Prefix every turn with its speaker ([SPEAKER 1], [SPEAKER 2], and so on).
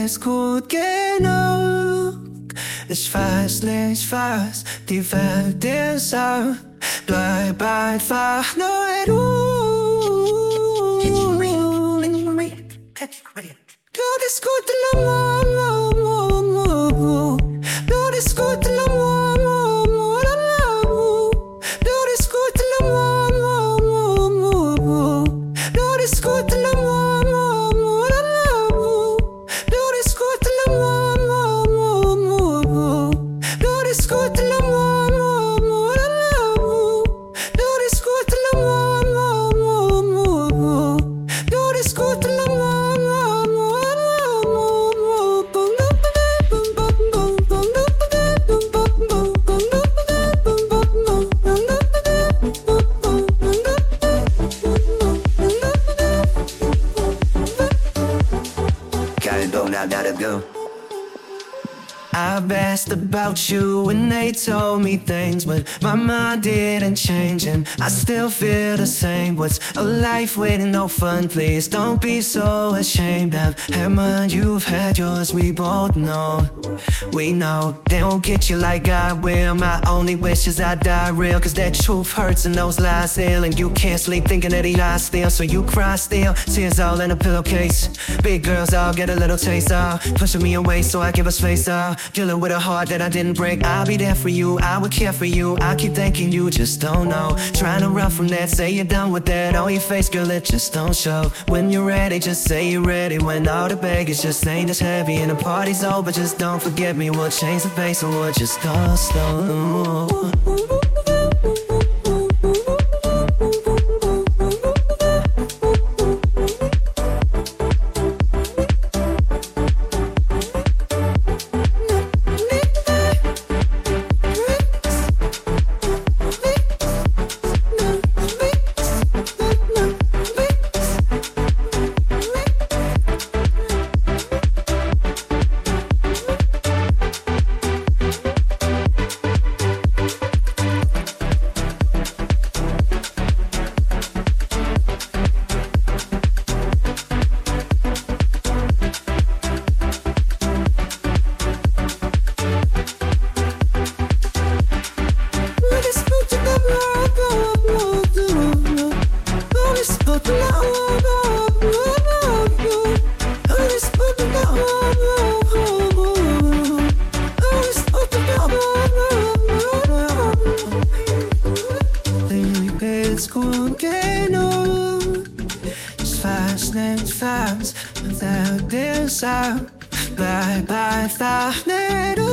[SPEAKER 1] ist gut genug. Ich weiß nicht, was die Welt dir sagt. Bleib einfach nur du. Du bist gut in l'amour. Du bist gut in l'amour. Du bist gut in l'amour. Du bist gut in l'amour. Du bist gut in l'amour. Du bist gut in l'amour. Du bist gut in l'amour. Du bist gut in l'amour. I gotta go. I've asked about you and they told me things, but my mind didn't change and I still feel the same. What's a life with no fun? Please don't be so ashamed. I've had mine, you've had yours, we both know. We know they won't get you like I will. My only wish is I die real, cause that truth hurts and those lies ill. And you can't sleep thinking that he lies still, so you cry still. Tears all in a pillowcase. Big girls all get a little taste of pushing me away so I give a space off. Dealing with a heart that I didn't break. I'll be there for you, I would care for you. I keep thinking you just don't know. Trying to run from that, say you're done with that. On your face, girl, it just don't show. When you're ready, just say you're ready. When all the baggage just ain't as heavy and the party's over, just don't forget me. We'll change the pace and we'll just go slow. It's gut genug. Ich weiß nicht was, without this out. Bleib einfach nicht